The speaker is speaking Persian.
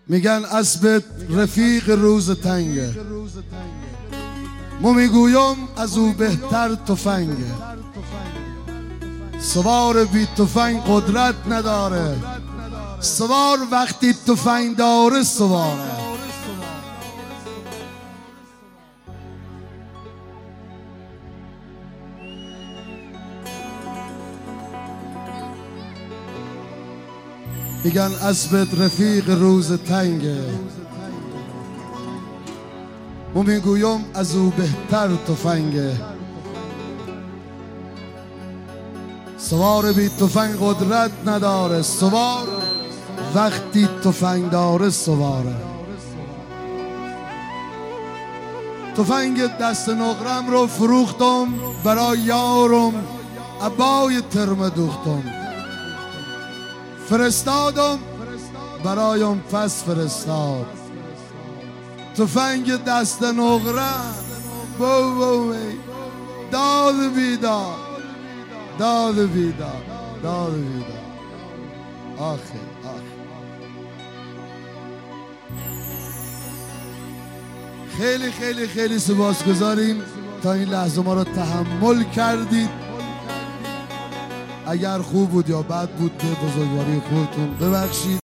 میگن اسبت رفیق روز تنگه، ما میگویم از او بهتر تفنگه. سوار بی تفنگ قدرت نداره، سوار وقتی تفنگ داره سواره. میگن اسبت رفیق روز تنگه، ما میگویم از او بهتر تفنگه. سوار بی تفنگ قدرت نداره، سوار وقتی تفنگ داره سواره. تفنگ دست نقرم رو فروختم، برای یارم عبای ترمه دوختم. فرستادم برایم پس فرستاد، تفنگ دست نقرم داد بیداد، داد بیداد، داد بیداد. آخه خیلی خیلی خیلی سپاسگزاریم تا این لحظه ما رو تحمل کردید. اگر خوب بود یا بد بود به بزرگواری خودتون ببخشید.